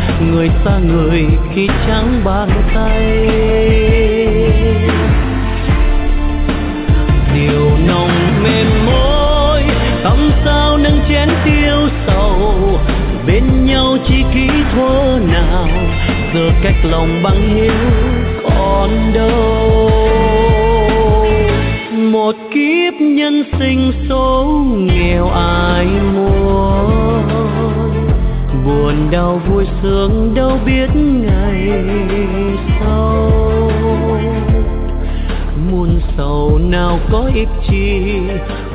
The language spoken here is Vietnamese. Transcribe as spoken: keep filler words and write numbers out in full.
người xa người khi trắng bàn tay. Điều nồng mềm môi thắm sao nâng chén tiêu sầu, bên nhau chỉ ký thuở nào giờ cách lòng bằng hiếu còn đâu. Một kiếp nhân sinh số nghèo ai muốn, buồn đau vui sướng đâu biết ngày sau. Muôn sầu nào có ích chi